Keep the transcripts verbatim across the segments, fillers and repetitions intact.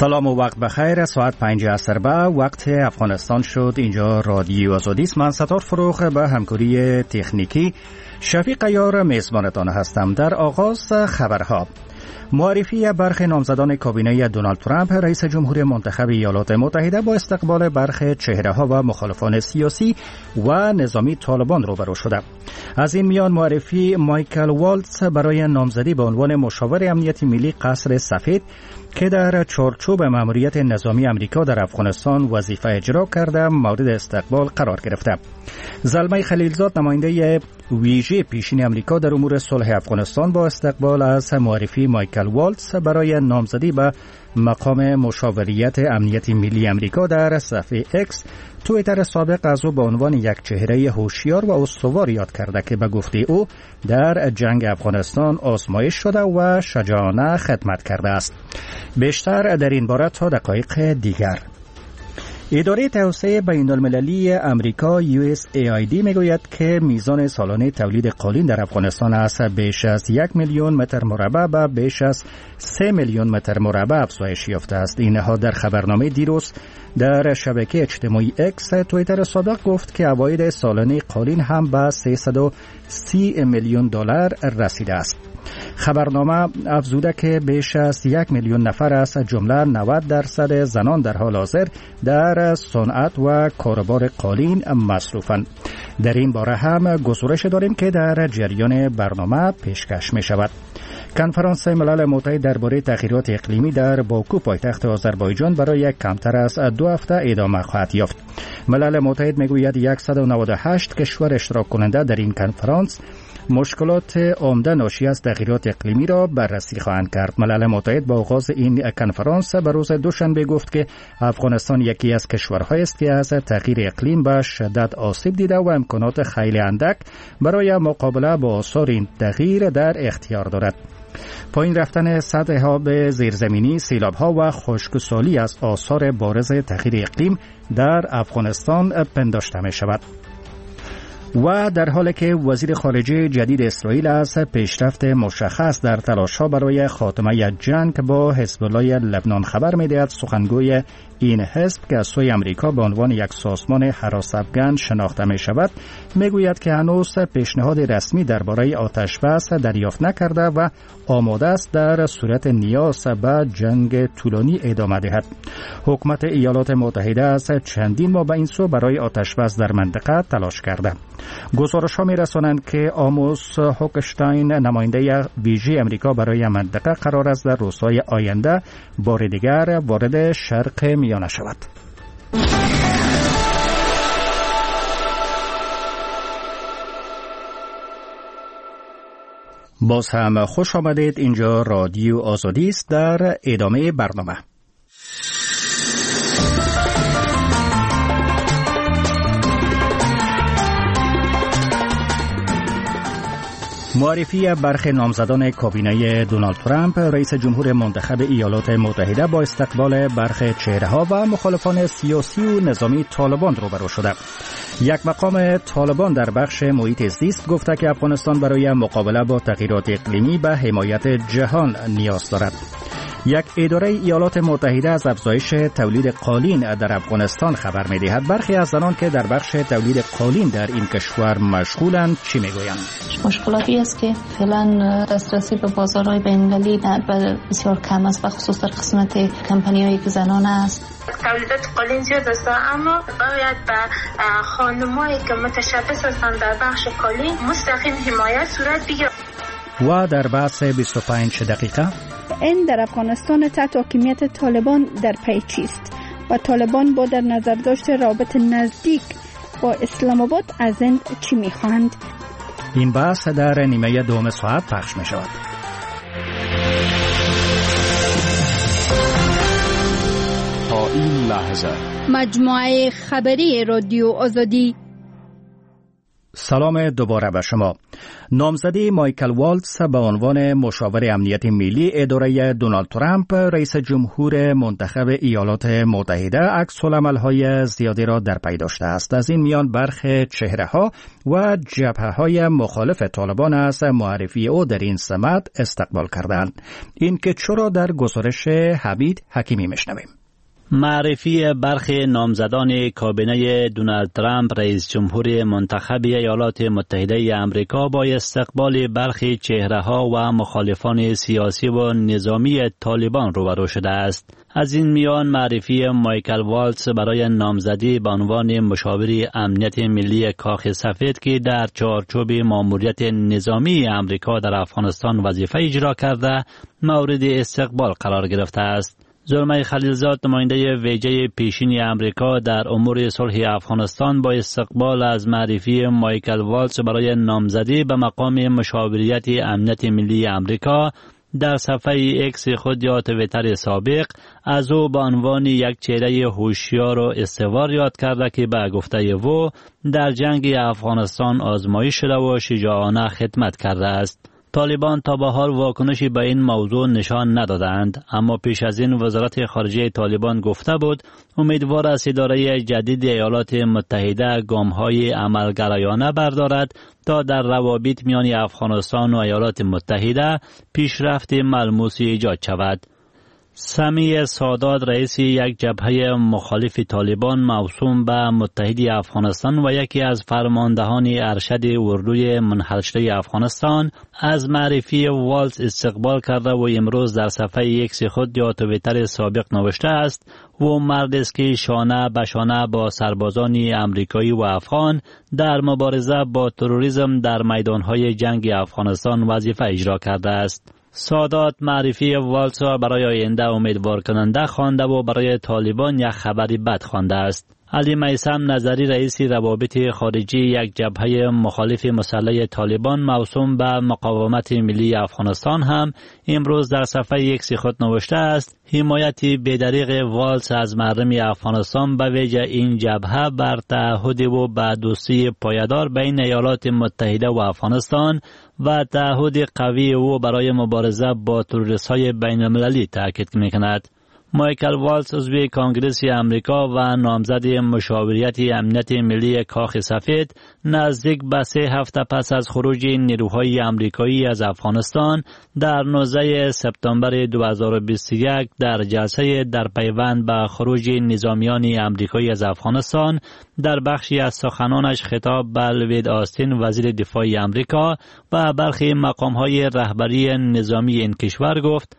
سلام و وقت بخیر. ساعت پنج عصر به وقت افغانستان شد. اینجا رادیو آزادی است. من ستار فروغ به همکاری تکنیکی شفیق عیار میزبانتان هستم. در آغاز خبرها: معرفی برخی نامزدان کابینه دونالد ترامپ رئیس جمهور منتخب ایالات متحده با استقبال برخی چهره‌ها و مخالفان سیاسی و نظامی طالبان روبرو شده. از این میان معرفی مایکل والتز برای نامزدی به عنوان مشاور امنیت ملی قصر سفید که در چارچوب مأموریت نظامی امریکا در افغانستان وظیفه اجرا کرده مورد استقبال قرار گرفته. زلمه خلیلزاد نماینده ویژه پیشین امریکا در امور صلح افغانستان با استقبال از معرفی مایکل والتز برای نامزدی به مقام مشاوریت امنیت ملی امریکا در صفحه اکس توییتر سابق از او به عنوان یک چهره هوشیار و استوار یاد کرده که به گفته او در جنگ افغانستان آزمایش شده و شجاعانه خدمت کرده است. بیشتر در این باره تا دقایق دیگر. اداره توسعه بین المللی امریکا یو اس ای آی دی میگوید که میزان سالانه تولید قالین در افغانستان از بیش از یک میلیون متر مربع به بیش از سه میلیون متر مربع افزایش یافته است. این نهاد در خبرنامه دیروز در شبکه اجتماعی اکس توییتر سابق گفت که عواید سالانه قالین هم به سیصد و سی میلیون دلار رسیده است. خبرنامه افزوده که بیش از یک میلیون نفر از جمله نود درصد زنان در حال حاضر در صنعت و کاروبار قالین مصروفند. در این باره هم گزارش داریم که در جریان برنامه پیشکش می شود. کنفرانس ملل متحد درباره تغییرات اقلیمی در باکو پایتخت آذربایجان برای کمتر از دو هفته ادامه خواهد یافت. ملل متحد میگوید صد و نود و هشت کشور اشتراک کننده در این کنفرانس مشکلات عمده ناشی از تغییرات اقلیمی را بررسی خواهند کرد. ملل متحد با آغاز این کنفرانس به روز دوشنبه گفت که افغانستان یکی از کشورهایی است که از تغییر اقلیم به شدت آسیب دیده و امکانات خیلی اندک برای مقابله با آثار این تغییر در اختیار دارد. پایین رفتن سطح آب زیرزمینی، سیلاب‌ها و خشکسالی از آثار بارز تغییر اقلیم در افغانستان پنداشته می شود. و در حالی که وزیر خارجه جدید اسرائیل از پیشرفت مشخص در تلاش‌ها برای خاتمه جنگ با حزب الله لبنان خبر می‌دهد، سخنگوی این حزب که از سوی امریکا به عنوان یک سازمان حراس افغان شناخته می‌شود می‌گوید که هنوز پیشنهاد رسمی درباره آتش‌بس دریافت نکرده و آماده است در صورت نیاز به جنگ طولانی ادامه دهد. حکومت ایالات متحده از چندین ماه به این سو برای آتش‌بس در منطقه تلاش کرده. گزارش‌ها می‌رسانند که آموس هوکشتاین نماینده ویژه امریکا برای منطقه قرار است در روزهای آینده بار دیگر وارد شرق میانه شود. باز هم خوش آمدید. اینجا رادیو آزادی است. در ادامه برنامه معرفی برخی نامزدان کابینه دونالد ترامپ رئیس جمهور منتخب ایالات متحده با استقبال برخی چهره‌ها و مخالفان سیاسی و نظامی طالبان روبرو شده. یک مقام طالبان در بخش محیط زیست گفته که افغانستان برای مقابله با تغییرات اقلیمی به حمایت جهان نیاز دارد. یک اداره ایالات متحده از افزایش تولید قالین در افغانستان خبر می‌دهد. برخی از زنان که در بخش تولید قالین در این کشور مشغولند چی می‌گویند؟ مشکلاتی است که فعلا دسترسی به بازارهای بین‌المللی بسیار کم است و خصوص در قسمت کمپانی‌هایی که زنان است. تولیدات قالین زیاد است اما باید به خانمایی که متشبث هستند در بخش قالین مستقیم حمایت صورت بگیرد. و در بحث بیست و پنج دقیقه این در افغانستان تحت حاکمیت طالبان در پی چیست و طالبان با در نظر داشت رابط نزدیک با اسلام آباد از این چی میخواهند؟ این بحث در نیمه دوم ساعت پخش می شود. تا این لحظه مجموعه خبری رادیو آزادی سلام دوباره به شما. نامزدی مایکل والتز به عنوان مشاور امنیت ملی اداره دونالد ترامپ رئیس جمهور منتخب ایالات متحده عکس‌العمل‌های زیادی را در پی داشته است. از این میان برخی چهره‌ها و جبهه‌های مخالف طالبان از معرفی او در این سمت استقبال کردند. این که چرا در گزارش حمید حکیمی میشنویم. معرفی برخی نامزدان کابینه دونالد ترامپ رئیس جمهور منتخب ایالات متحده آمریکا با استقبال برخی چهره‌ها و مخالفان سیاسی و نظامی طالبان روبرو شده است. از این میان معرفی مایکل والتز برای نامزدی به عنوان مشاور امنیت ملی کاخ سفید که در چارچوب ماموریت نظامی آمریکا در افغانستان وظیفه اجرا کرده مورد استقبال قرار گرفته است. زلمه خلیلزاد نماینده ویژه پیشین آمریکا در امور صلح افغانستان با استقبال از معرفی مایکل والتز برای نامزدی به مقام مشاوریت امنیت ملی آمریکا در صفحه اکس خود یا توییتر سابق از او به عنوان یک چهره هوشیار و استوار یاد کرده که به گفته او در جنگ افغانستان آزمایش شده و شجاعانه خدمت کرده است. طالبان تا به حال واکنشی به این موضوع نشان ندادند، اما پیش از این وزارت خارجه طالبان گفته بود امیدوار است اداره جدید ایالات متحده گام‌های عملگرایانه بردارد تا در روابط میان افغانستان و ایالات متحده پیشرفت ملموسی ایجاد شود. سمیع سادات رئیس یک جبهه مخالف طالبان موسوم به متحدی افغانستان و یکی از فرماندهان ارشد اردوی منحل شده افغانستان از معرفی والتز استقبال کرده و امروز در صفحه اکس خود یا توییتر سابق نوشته است و مرد است که شانه به شانه با سربازان امریکایی و افغان در مبارزه با تروریسم در میدانهای جنگ افغانستان وظیفه اجرا کرده است. سادات معرفی والتز را برای آینده امیدوار کننده خوانده و برای طالبان یک خبری بد خوانده است. علی میثم نظری رئیس روابط خارجی یک جبهه مخالف مسلح طالبان موسوم به مقاومت ملی افغانستان هم امروز در صفحه اکس خود نوشته است حمایت بی‌دریغ والتز از مردم افغانستان به ویژه این جبهه بر تعهد و به دوستی پایدار بین ایالات متحده و افغانستان و تعهد قوی او برای مبارزه با تروریست‌های بین‌المللی تاکید می‌کند. مایکل والتز عضو کانگرس امریکا و نامزد مشاوریت امنیت ملی کاخ سفید نزدیک به سه هفته پس از خروج نیروهای امریکایی از افغانستان در نوزده سپتامبر دو هزار و بیست و یک در جلسه در پیوند به خروج نظامیان امریکایی از افغانستان در بخشی از سخنانش خطاب به لوید آستین وزیر دفاع امریکا و برخی مقام‌های رهبری نظامی این کشور گفت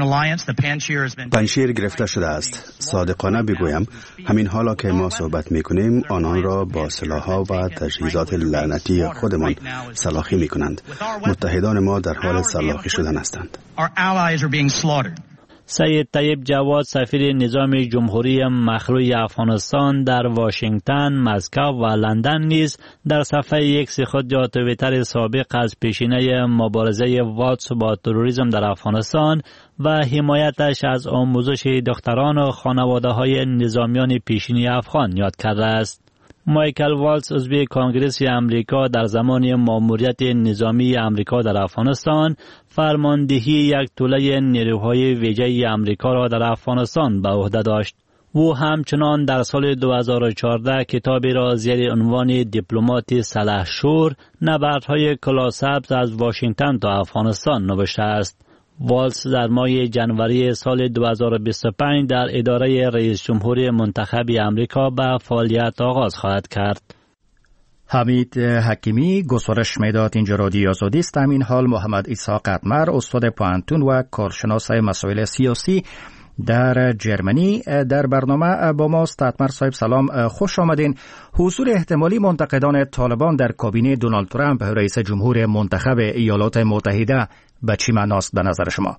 پنشیر گرفته شده است. صادقانه بگویم همین حالا که ما صحبت میکنیم آنان را با سلاح‌ها و تجهیزات لعنتی خودمان سلاخی میکنند. متحدان ما در حال سلاخی شدن هستند. سید طیب جواد سفیر نظام جمهوری مخلوع افغانستان در واشنگتن، مسکو و لندن نیز در صفحه اکس خود یا توییتر سابق از پیشینه مبارزه والتز با تروریسم در افغانستان و حمایتش از آموزش دختران و خانواده‌های نظامیان پیشینی افغان یاد کرده است. مایکل والتز عضو کانگرس امریکا در زمان ماموریت نظامی امریکا در افغانستان فرماندهی یک توله نیروهای ویژه امریکا را در افغانستان به عهده داشت. او همچنان در سال دو هزار و چهارده کتابی را زیر عنوان دیپلمات سلحشور نبردهای کلاسبز از واشنگتن تا افغانستان نوشته است. والتز در ماه جنوری سال دو هزار و بیست و پنج در اداره رئیس جمهور منتخب امریکا به فعالیت آغاز خواهد کرد. حمید حکیمی گزارش میداد. اینجا رادیو آزادی است. همین حال محمد اسحاق قطمر استاد پوهنتون و کارشناس مسائل سیاسی در جرمنی در برنامه با ماست. قطمر صاحب سلام، خوش آمدین. حضور احتمالی منتقدان طالبان در کابینه دونالد ترامپ رئیس جمهور منتخب ایالات متحده به چی معناست به نظر شما؟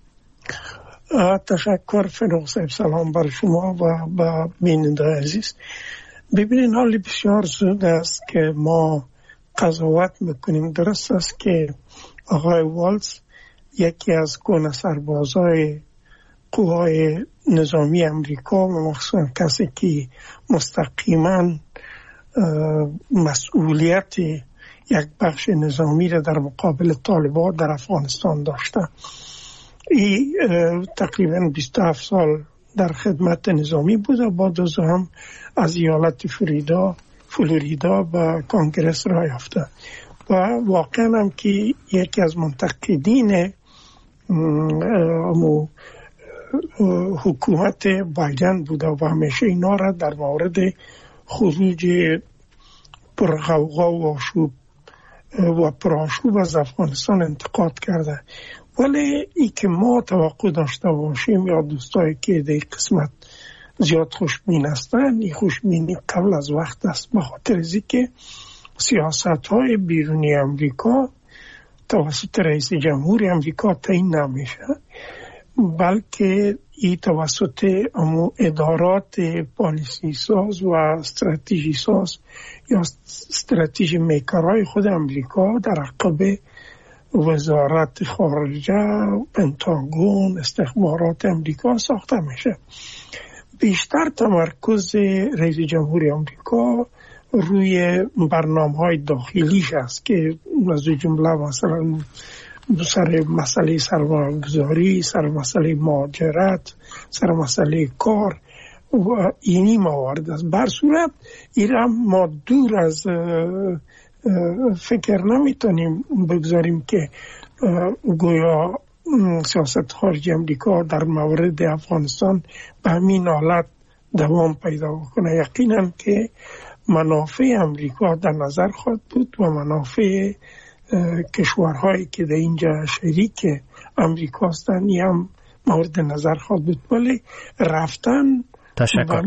تشکر فروغ صاحب، سلام بر شما و به بیننده عزیز. ببینین حالی بسیار زود است که ما قضاوت میکنیم. درست است که آقای والتز یکی از گونه سربازای قوای نظامی امریکا و مخصوصا کسی که مستقیما مسئولیت یک بخش نظامی را در مقابل طالبان در افغانستان داشته. این تقریبا بیست و هفت سال در خدمت نظامی بود و بعد از هم از ایالت فلوریدا فلوریدا به کنگرس راه یافته و واقعا هم که یکی از منتقدین حکومت بایدن بوده و همیشه اینا را در مورد خروج پرغوغا و آشوب و پرآشوب از افغانستان انتقاد کرده. ولی ای که ما توقع داشته باشیم یا دوستایی که در قسمت زیاد خوشبین هستند، این خوشبینی قبل از وقت است، به خاطر از اینکه سیاست های بیرونی امریکا توسط رئیس جمهور امریکا تعیین نمیشه، بلکه این توسط امو ادارات پالیسی ساز و استراتژی ساز یا استراتژی میکرهای خود امریکا در عقب وزارت خارجه، پنتاگون، استخبارات امریکا ساخته میشه. بیشتر تمرکز رئیس جمهور امریکا روی برنامه‌های داخلیش است که از جمله مثلا سر مسئله سرمایه‌گذاری، سر مسئله مهاجرت، سر مسئله کار و اینی موارد است. بر صورت ایران ما دور از فکر نمیتونیم بگذاریم که گویا سیاست خارجی امریکا در مورد افغانستان به همین حالت دوام پیدا کنه. یقینا که منافع امریکا در نظر خواهد بود و منافع کشورهایی که در اینجا شریک امریکا هستند هم مورد نظر خواهد بود. ولی رفتن تشکر.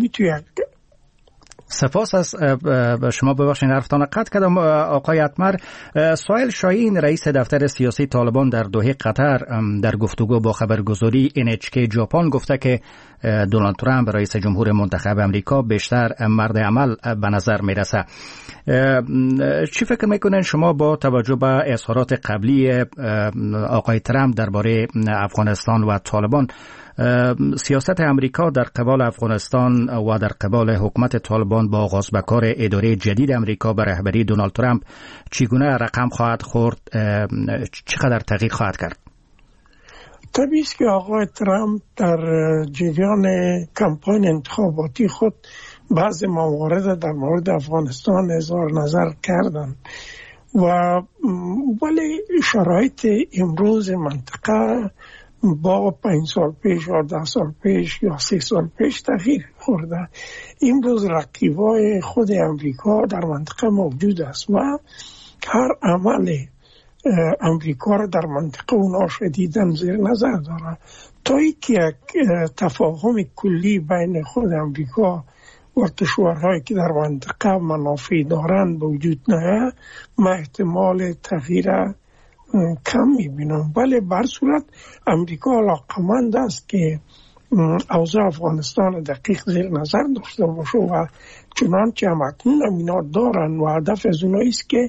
سپاس از شما. ببخشید حرفتان قطع کردم آقای اتمر. سهیل شاهین رئیس دفتر سیاسی طالبان در دوحه قطر در گفتگو با خبرگزاری ان اچ کی ژاپن گفته که دونالد ترامپ رئیس جمهور منتخب امریکا بیشتر مرد عمل به نظر میرسه. چی فکر میکنین شما با توجه به اظهارات قبلی آقای ترامپ درباره افغانستان و طالبان، سیاست امریکا در قبال افغانستان و در قبال حکومت طالبان با آغاز به کار اداره جدید امریکا به رهبری دونالد ترامپ چگونه رقم خواهد خورد؟ چقدر تغییر خواهد کرد؟ طبیعی است که آقای ترامپ در جریان کمپاین انتخاباتی خود بعض موارد در مورد افغانستان اظهار نظر کردند و ولی شرایط امروز منطقه با پنج سال پیش یا ده سال پیش یا سه سال پیش تغییر خورده. امروز رقیبای خود امریکا در منطقه موجود است و هر عمل امریکا را در منطقه اونا شدیداً زیر نظر داره. تا اینکه یک تفاهم کلی بین خود امریکا و کشورهایی که در منطقه منافع دارند به وجود نیاید، من احتمال تغییر کم میبینم. ولی بر صورت امریکا علاقمند است که اوضاع افغانستان دقیق زیر نظر داشته باشه و چنانچه هم اکنون هم اینا دارن و هدف از اونایی است که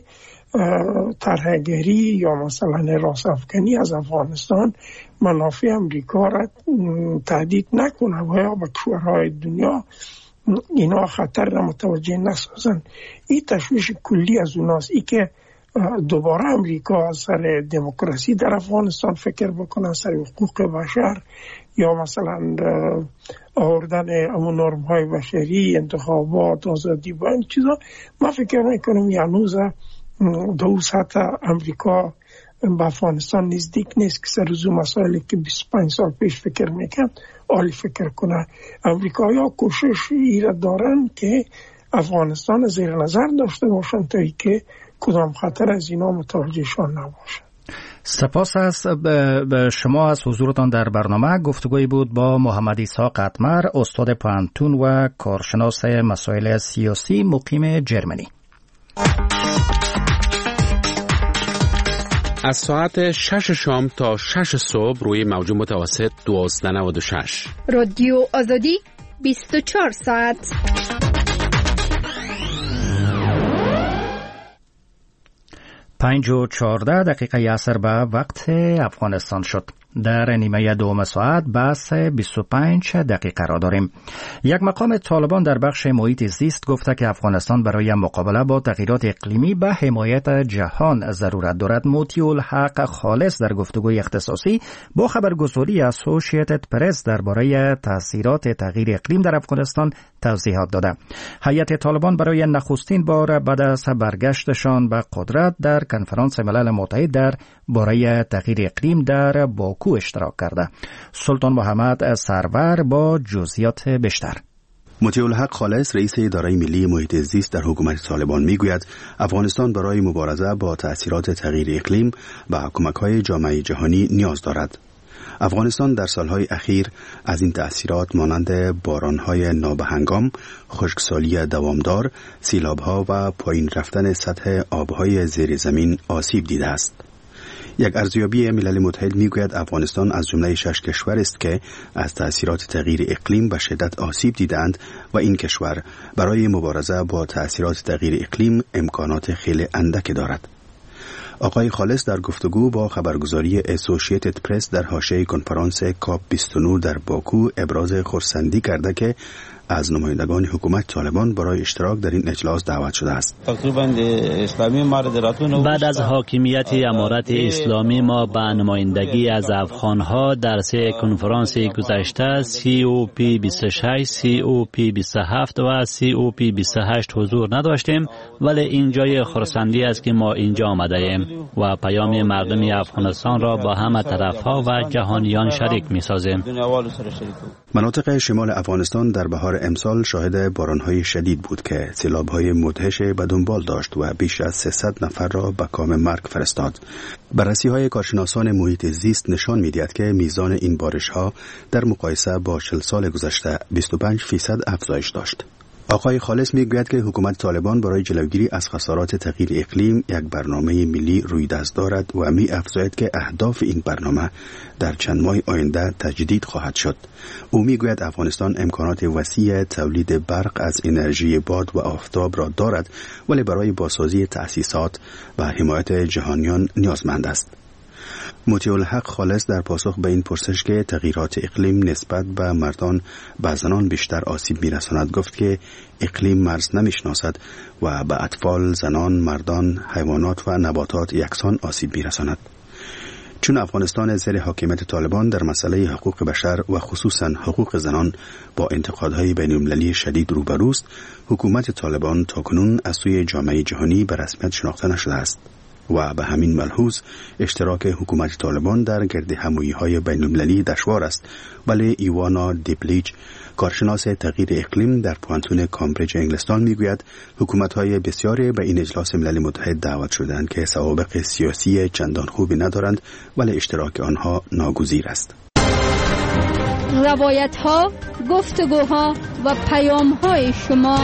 طرحگری یا مثلا راس افکنی از افغانستان منافع امریکا را تهدید نکنه و یا به کشورهای دنیا اینا خطر را متوجه نسازن. این تشویش کلی از اوناست، ای که دوباره امریکا سر دموکراسی در افغانستان فکر بکنه، سر حقوق بشر یا مثلا آوردن امون نرم های بشری، انتخابات، آزادی و این چیزا. من فکر میکنم هنوز دو سطح امریکا به افغانستان نزدیک نیست که سر زو مسائلی که بیست و پنج سال پیش فکر میکرد عالی فکر کنه. امریکا یا کوشش ایره دارن که افغانستان زیر نظر داشته باشن تا ای که کدام خطر از اینا متوجهشان نباشه. سپاس از شما از حضورتان در برنامه. گفتگوی بود با محمد اسحاق اتمر، استاد پانتون و کارشناس مسائل سیاسی مقیم جرمنی. از ساعت شش شام تا شش صبح روی موج متوسط دوازده نود و شش. رادیو آزادی بیست و چهار ساعت. پنج و چهارده دقیقه عصر به وقت افغانستان شد. در نیمه دوم ساعت بحث بیست و پنج دقیقه را داریم. یک مقام طالبان در بخش محیط زیست گفته که افغانستان برای مقابله با تغییرات اقلیمی به حمایت جهان ضرورت دارد. مطیع الحق خالص در گفتگوی اختصاصی با خبرگزاری اسوسییتد پرس درباره تاثیرات تغییر اقلیم در افغانستان توضیحات داده. هیئت طالبان برای نخستین بار بعد از برگشتشان به قدرت در کنفرانس ملل متحد در باره تغییر اقلیم در باکو اشتراک کرده. سلطان محمد سرور با جزئیات بیشتر. مطیع الحق خالص رئیس اداره ملی محیط زیست در حکومت طالبان میگوید افغانستان برای مبارزه با تأثیرات تغییر اقلیم و کمک‌های جامعه جهانی نیاز دارد. افغانستان در سالهای اخیر از این تأثیرات مانند بارانهای نابهنگام، خشکسالی دوامدار، سیلابها و پایین رفتن سطح آبهای زیر زمین آسیب دیده است. یک ارزیابی ملل متحد میگوید افغانستان از جمله شش کشور است که از تأثیرات تغییر اقلیم به شدت آسیب دیدند و این کشور برای مبارزه با تأثیرات تغییر اقلیم امکانات خیلی اندک دارد. آقای خالص در گفتگو با خبرگزاری اسوسییتد پرس در حاشیه کنفرانس کاپ بیست و نه در باکو ابراز خرسندی کرده که از نمایندگان حکومت طالبان برای اشتراک در این اجلاس دعوت شده است. بعد از حاکمیت امارت اسلامی ما به نمایندگی از افغانها در سه کنفرانس گذشته سی او پی بیست و شش، سی او پی بیست و هفت و سی او پی بیست و هشت حضور نداشتیم، ولی این جای خرسندی است که ما اینجا آمده ایم و پیام مردم افغانستان را با همه طرفها و جهانیان شریک می سازیم. مناطق شمال افغانستان در بهار امسال شاهد بارانهای شدید بود که سیلابهای مدهش به دنبال داشت و بیش از سیصد نفر را به کام مرگ فرستاد. بررسی‌های کارشناسان محیط زیست نشان می‌دهد که میزان این بارش‌ها در مقایسه با چهل سال گذشته بیست و پنج فیصد افزایش داشت. آقای خالص میگوید که حکومت طالبان برای جلوگیری از خسارات تغییر اقلیم یک برنامه ملی رویدست دارد و می افزاید که اهداف این برنامه در چند ماه آینده تجدید خواهد شد. او میگوید افغانستان امکانات وسیع تولید برق از انرژی باد و آفتاب را دارد، ولی برای بازسازی تأسیسات و حمایت جهانیان نیازمند است. مطیع الحق خالص در پاسخ به این پرسش که تغییرات اقلیم نسبت به مردان به زنان بیشتر آسیب می‌رساند گفت که اقلیم مرز نمی‌شناسد و به اطفال، زنان، مردان، حیوانات و نباتات یکسان آسیب می‌رساند. چون افغانستان زیر حاکمیت طالبان در مسئله حقوق بشر و خصوصاً حقوق زنان با انتقادهای بین‌المللی شدید روبروست، حکومت طالبان تاکنون از سوی جامعه جهانی به رسمیت شناخته نشده است و به همین ملحوظ اشتراک حکومت طالبان در گرد همایی‌های بین‌المللی دشوار است. ولی ایوانا دیپلیچ، کارشناس تغییر اقلیم در پوانتون کامبریج انگلستان میگوید حکومت‌های بسیاری به این اجلاس ملل متحد دعوت شدند که سوابق سیاسی چندان خوبی ندارند، ولی اشتراک آنها ناگزیر است. روایت‌ها، گفتگوها و پیام‌های شما.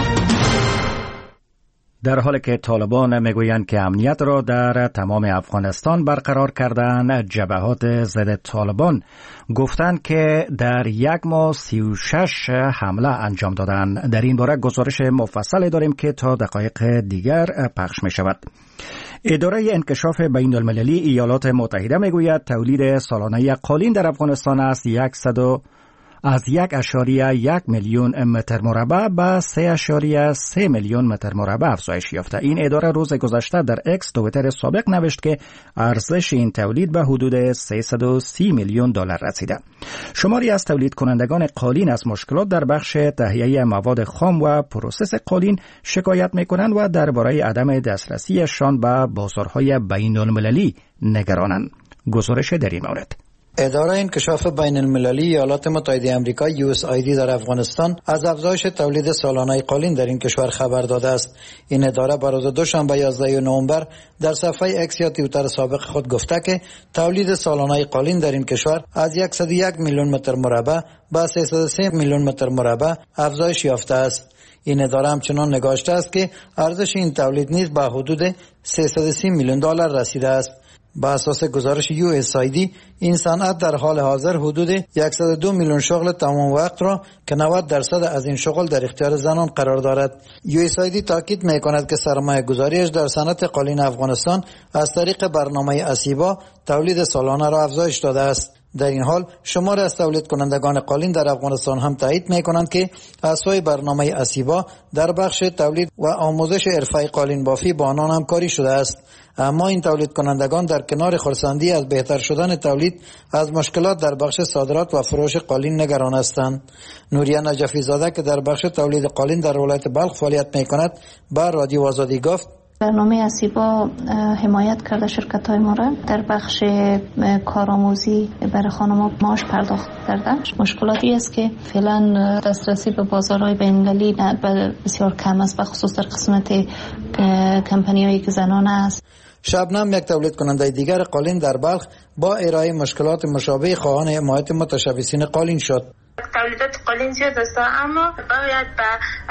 در حالی که طالبان میگویند که امنیت را در تمام افغانستان برقرار کردند، جبهات ضد طالبان گفتند که در یک ماه سی و شش حمله انجام دادند. در این باره گزارش مفصلی داریم که تا دقایق دیگر پخش می شود. اداره انکشاف بین المللی ایالات متحده میگوید تولید سالانه قالین در افغانستان است صد از یک اشاریه یک میلیون متر مربع به سه اشاریه سه میلیون متر مربع افزایش یافته. این اداره روز گذشته در اکس توییتر سابق نوشت که ارزش این تولید به حدود سیصد و سی میلیون دلار رسیده. شماری از تولید کنندگان قالین از مشکلات در بخش تهیه مواد خام و پروسس قالین شکایت میکنند و درباره عدم دسترسیشان به بازارهای بین المللی نگرانند. گزارش در این مورد. اداره انکشاف بین المللی ایالات متحده آمریکا یو اس آی دی در افغانستان از افزایش تولید سالانه قالین در این کشور خبر داده است. این اداره بر روز دوشنبه یازده نوامبر در صفحه اکس یا توییتر سابق خود گفته که تولید سالانه قالین در این کشور از صد و یک میلیون متر مربع به سیصد و سه میلیون متر مربع افزایش یافته است. این اداره همچنان نگاشته است که ارزش این تولید نیز به حدود سیصد و سی میلیون دلار رسیده است. با اساس گزارش یو اس آی دی این صنعت در حال حاضر حدود صد و دو میلیون شغل تمام وقت را که نود درصد از این شغل در اختیار زنان قرار دارد. یو اس آی دی تاکید می‌کند که سرمایه گذاریش در صنعت قالین افغانستان از طریق برنامه اسیبا تولید سالانه را افزایش داده است. در این حال شمار از تولید کنندگان قالین در افغانستان هم تایید می کنند که اساس برنامه اسیبا در بخش تولید و آموزش حرفه قالین بافی با آنان همکاری شده است. اما این تولید کنندگان در کنار خرسندی از بهتر شدن تولید از مشکلات در بخش صادرات و فروش قالین نگران هستند. نوریه نجفی زاده که در بخش تولید قالین در ولایت بلخ فعالیت می کند به رادیو آزادی گفت برنامه اسیبا حمایت کرده شرکت های ما را در بخش کارآموزی برای خانم‌ها معاش پرداخت کرده. مشکلاتی است که فعلا دسترسی به بازارهای بین‌المللی بسیار کم است، به خصوص در قسمت کمپانی‌هایی که زنانه است. شبنم یک تولید کننده دیگر قالین در بلخ با ارائه مشکلات مشابه خواهان حمایت متشبثین قالین شد. تولیدات قالین زیاد است، اما باید به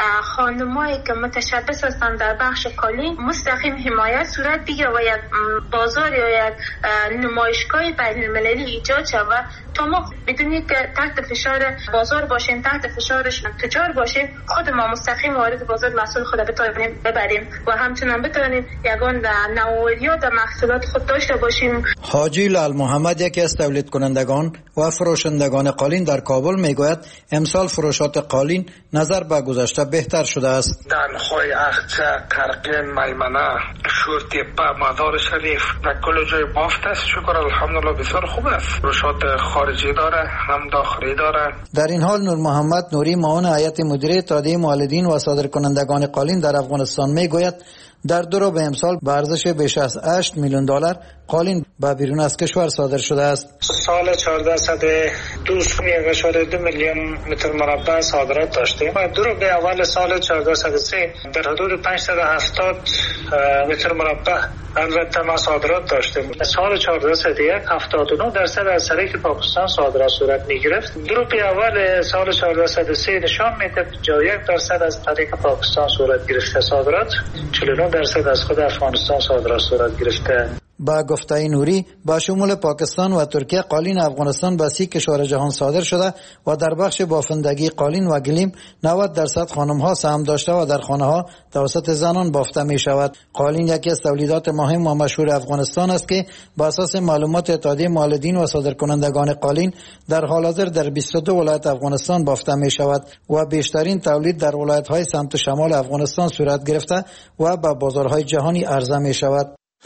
خانمایی که متشبث هستند در بخش قالین مستقیم حمایت صورت بگیره و یک بازار یا یک نمایشگاه بین المللی ایجاد شود تا ما بدونید که تحت فشار بازار باشیم، تحت فشارش تجار باشیم، خود ما مستقیم وارد بازار محصول خود بتوانیم ببریم و همچنان بتوانیم یگان نوآوری‌ها در محصولات خود داشته باشیم. حاجی لال محمد یکی از تولید کنندگان و فروشندگان قالین در کابل میگوید امسال فروشات قالین نظر به گذشته بهتر شده است. دانخوی اخچه، قرقین، میمنه، شورتیپه، مزار شریف و کل جای بافت است. شکر الحمدلله بسیار خوب است. فروشات خارجی داره هم داخلی داره. در این حال نور محمد نوری معاون هیئت مدیره اتحادیه مولدین و صادرکنندگان قالین در افغانستان میگوید در دو رو به امسال به ارزش بیش از هشت میلیون دلار قالین به بیرون از کشور صادر شده است. سال چهارصد و دو میلیون متر مربع صادرات داشتیم. دو رو به اول سال چهارصد و سه در حدود پانصد و هفتاد متر مربع البته ما صادرات داشتیم. سال چهارصد و یک هفتاد و نه درصد از طریق پاکستان صادرات صورت میگرفت. دو رو به اول سال چهارصد و سه نشان میده جای یک درصد از طریق پاکستان صورت گرفته صادرات، چهل و نه درصد از خود افغانستان صادرات صورت گرفته. با گفته نوری با شمول پاکستان و ترکیه قالین افغانستان به سی کشور جهان صادر شده و در بخش بافندگی قالین و گلیم نود درصد خانم ها سهم داشته و در خانه ها توسط زنان بافته می شود. قالین یکی از تولیدات مهم و مشهور افغانستان است که با اساس معلومات اتحادیه مولدین و صادرکنندگان قالین در حال حاضر در بیست و دو ولایت افغانستان بافته می شود و بیشترین تولید در ولایت های سمت شمال افغانستان صورت گرفته و به بازارهای جهانی عرضه می شود.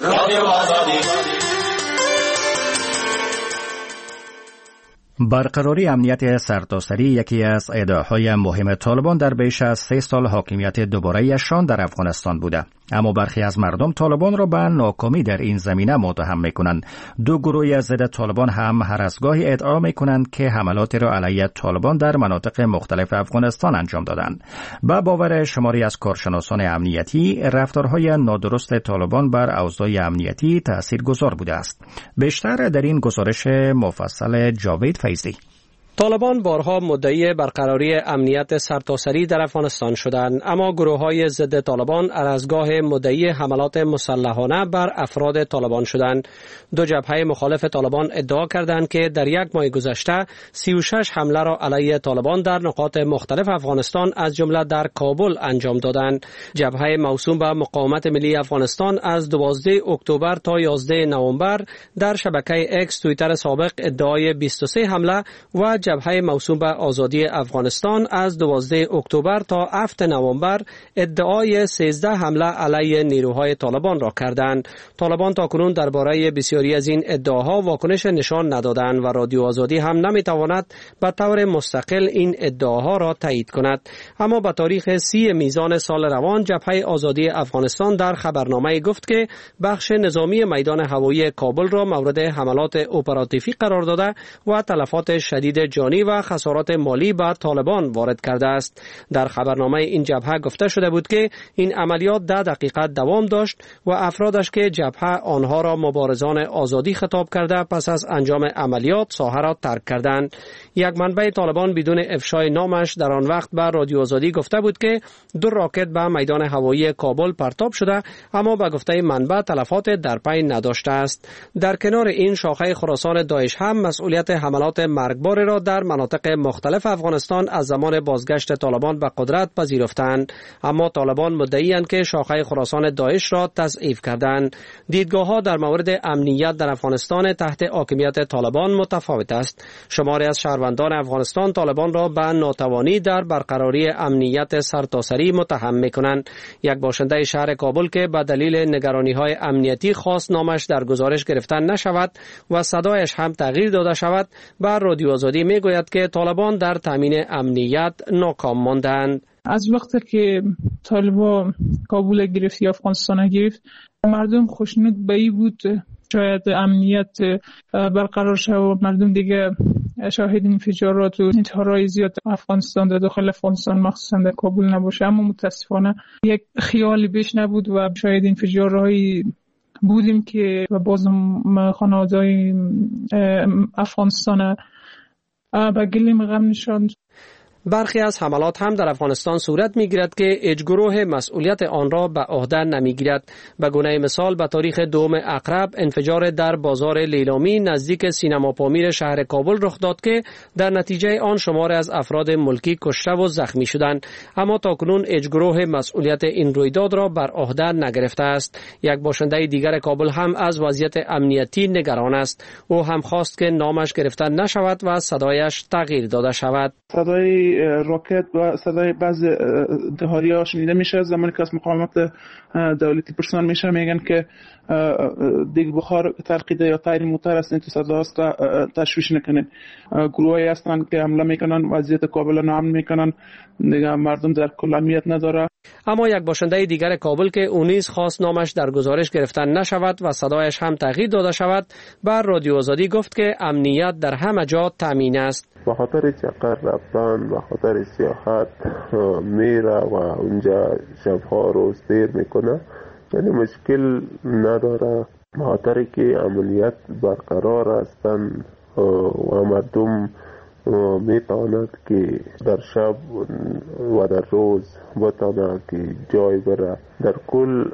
برقراری امنیت سرتاسری یکی از ادعاهای مهم طالبان در بیش از سه سال حاکمیت دوباره‌ایشان در افغانستان بوده، اما برخی از مردم طالبان را به ناکامی در این زمینه متهم می‌کنند. دو گروه از ضد طالبان هم هر از گاهی ادعا می‌کنند که حملاتی را علیه طالبان در مناطق مختلف افغانستان انجام دادند. با باور شماری از کارشناسان امنیتی، رفتارهای نادرست طالبان بر اوضاع امنیتی تاثیرگذار بوده است. بیشتر در این گزارش مفصل جاوید فیضی. طالبان بارها مدعی برقراری امنیت سرتاسری در افغانستان شدند، اما گروه‌های ضد طالبان هر از گاه مدعی حملات مسلحانه بر افراد طالبان شدند. دو جبهه مخالف طالبان ادعا کردند که در یک ماه گذشته سی و شش حمله را علیه طالبان در نقاط مختلف افغانستان از جمله در کابل انجام دادند. جبهه موسوم به مقاومت ملی افغانستان از دوازده اکتبر تا یازده نوامبر در شبکه اکس توییتر سابق ادعای بیست و سه حمله و جبهه موسوم به آزادی افغانستان از دوازده اکتبر تا هفتم نوامبر ادعای سیزده حمله علیه نیروهای طالبان را کردند. طالبان تاکنون درباره بسیاری از این ادعاها واکنش نشان ندادند و رادیو آزادی هم نمیتواند به طور مستقل این ادعاها را تایید کند. اما به تاریخ سی میزان سال روان جبهه آزادی افغانستان در خبرنامه گفت که بخش نظامی میدان هوایی کابل را مورد حملات اپراتیوی قرار داده و تلفات شدید جانی و خسارات مالی به طالبان وارد کرده است. در خبرنامه این جبهه گفته شده بود که این عملیات ده دقیقه دوام داشت و افرادش که جبهه آنها را مبارزان آزادی خطاب کرده پس از انجام عملیات ساحه را ترک کردند. یک منبع طالبان بدون افشای نامش در آن وقت به رادیو آزادی گفته بود که دو راکت به میدان هوایی کابل پرتاب شده، اما به گفته منبع تلفات در پی نداشته است. در کنار این شاخه خراسان داعش هم مسئولیت حملات مرگبار را در مناطق مختلف افغانستان از زمان بازگشت طالبان به قدرت پذیرفتند، اما طالبان مدعی‌اند که شاخه خراسان داعش را تضعیف کردند. دیدگاه‌ها در مورد امنیت در افغانستان تحت حاکمیت طالبان متفاوت است. شماری از شهروندان افغانستان طالبان را به ناتوانی در برقراری امنیت سرتاسری متهم می‌کنند. یک باشنده شهر کابل که به دلیل نگرانی‌های امنیتی خواست نامش در گزارش گرفتن نشود و صدایش هم تغییر داده شود، بر رادیو آزادی میگوید که طالبان در تامین امنیت ناکام ماندند. از وقتی که طالبان کابل گرفت یا افغانستان گرفت، مردم خوشنود به این بود شاید امنیت برقرار شد و مردم دیگه شاهد انفجارات و انتحارهای زیاد افغانستان در داخل افغانستان مخصوصا در کابل نباشه، اما متاسفانه یک خیالی بیش نبود و شاید انفجارهای بودیم که باز خانواده‌های افغانستان به گلیم غم نشاند. برخی از حملات هم در افغانستان صورت می‌گیرد که اجگروه مسئولیت آن را به عهده نمی‌گیرد. به گونه مثال به تاریخ دوم اقرب انفجار در بازار لیلامی نزدیک سینما پامیر شهر کابل رخ داد که در نتیجه آن شمار از افراد ملکی کشته و زخمی شدند، اما تاکنون اجگروه مسئولیت این رویداد را بر عهده نگرفته است. یک باشنده دیگر کابل هم از وضعیت امنیتی نگران است. او هم خواست که نامش گرفته نشود و صدایش تغییر داده شود. صدای راکت و صدای بعض دهاری‌ها شنیده میشه. زمانی که از مقامات دولتی پرسنل میشه میگن که دیگ بخار ترقیده یا تایر موتر است، این تو صدا است، تشویش نکنین. گروهایی هستن که حمله میکنن، وضعیت کابل ناامن میکنن، دیگه مردم در کل امنیت نداره. اما یک باشنده دیگر کابل که او نیز خواست نامش در گزارش گرفتن نشود و صدایش هم تغییر داده شود، بر رادیو آزادی گفت که امنیت در همه جا تامین است. به خاطر چقدر رفتن، به خاطر سیاحت میره و اونجا شبها روز دیر میکنه، یعنی مشکل نداره. به خاطر که امنیت برقرار هستن و مردم میتواند که در شب و در روز بتواند که جای بره. در کل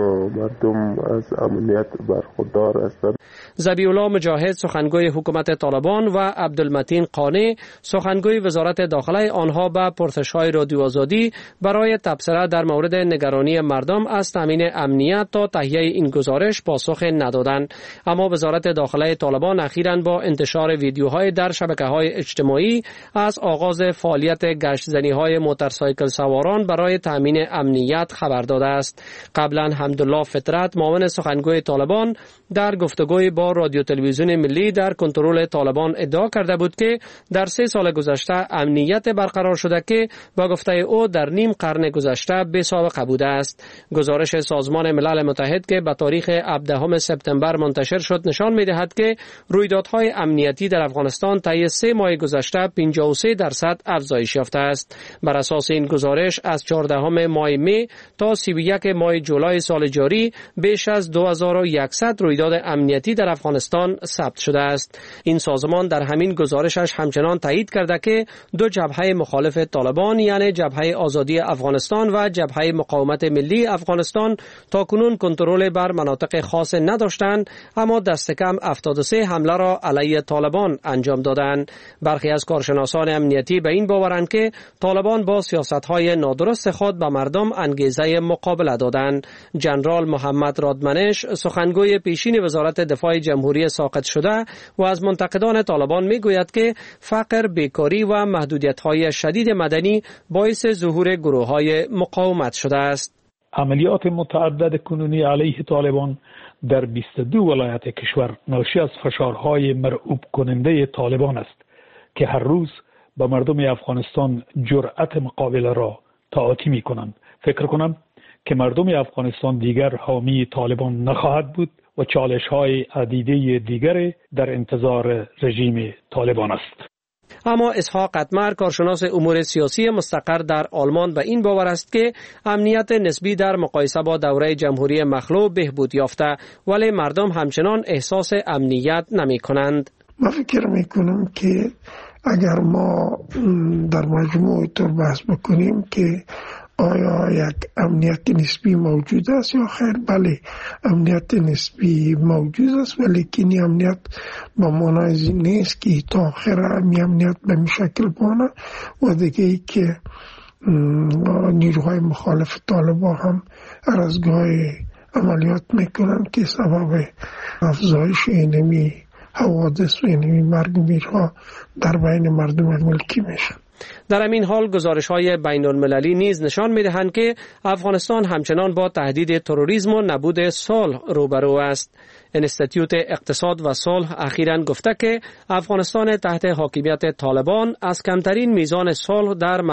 مردم از امنیت برخوردار هستند. ذبیح الله مجاهد سخنگوی حکومت طالبان و عبدالمتین قانع سخنگوی وزارت داخله آنها به پرسش‌های رادیو آزادی برای تبصره در مورد نگرانی مردم از تامین امنیت تا تهیه این گزارش پاسخ ندادند. اما وزارت داخله طالبان اخیراً با انتشار ویدیوهای در شبکه‌های اجتماعی از آغاز فعالیت گشت‌زنی‌های موتورسایکل سواران برای تامین امنیت خبر داده است. قبلا حمدالله فطرت معاون سخنگوی طالبان در گفتگوی با رادیو تلویزیون ملی در کنترل طالبان ادعا کرده بود که در سه سال گذشته امنیت برقرار شده که با گفته او در نیم قرن گذشته بی سابقه بوده است. گزارش سازمان ملل متحد که به تاریخ هفدهم سپتامبر منتشر شد نشان می‌دهد که رویدادهای امنیتی در افغانستان طی سه ماه گذشته پنجاه و سه درصد افزایش یافته است. بر اساس این گزارش از چهاردهم ماه می تا سی و یک ماه جولای سال جاری بیش از دو هزار و صد رویداد امنیتی در افغانستان ثبت شده است. این سازمان در همین گزارشش همچنان تایید کرده که دو جبهه مخالف طالبان یعنی جبهه آزادی افغانستان و جبهه مقاومت ملی افغانستان تاکنون کنترل بر مناطق خاص نداشتند، اما دست کم هفتاد و سه حمله را علیه طالبان انجام دادند. برخی از کارشناسان امنیتی به این باورند که طالبان با سیاست‌های نادرست خود به مردم انگیزه مقابله دادند. جنرال محمد رادمنش سخنگوی پیشین وزارت دفاع جمهوری ساقط شده و از منتقدان طالبان میگوید که فقر، بیکاری و محدودیت‌های شدید مدنی باعث ظهور گروه‌های مقاومت شده است. عملیات متعدد کنونی علیه طالبان در بیست و دو ولایت کشور ناشی از فشارهای مرعوب کننده طالبان است که هر روز به مردم افغانستان جرأت مقابله را تعاطی می کنند. فکر کنم که مردم افغانستان دیگر حامی طالبان نخواهد بود و چالش‌های عدیده دیگر در انتظار رژیم طالبان است. اما اسحاق قطمر کارشناس امور سیاسی مستقر در آلمان به این باور است که امنیت نسبی در مقایسه با دوره جمهوری مخلوع بهبود یافته، ولی مردم همچنان احساس امنیت نمی کنند. من فکر می کنم که اگر ما در مجموع طور بحث بکنیم که آیا یک امنیت نسبی موجود است یا خیر؟ بله، امنیت نسبی موجود است، ولی که این امنیت به معنای نیست که تا آخر این امنیت به این شکل بانه و دیگه ای که نیروهای مخالف طالبان هم هر از گاهی عملیات میکنن که سبب افزایش اینمی حوادث و اینمی مرگ و میرها در بین مردم ملکی میشن. در همین حال گزارش های بین المللی نیز نشان می دهند که افغانستان همچنان با تهدید تروریسم و نبود صلح روبرو است. انستیتوت اقتصاد و صلح اخیراً گفته که افغانستان تحت حاکمیت طالبان از کمترین میزان صلح در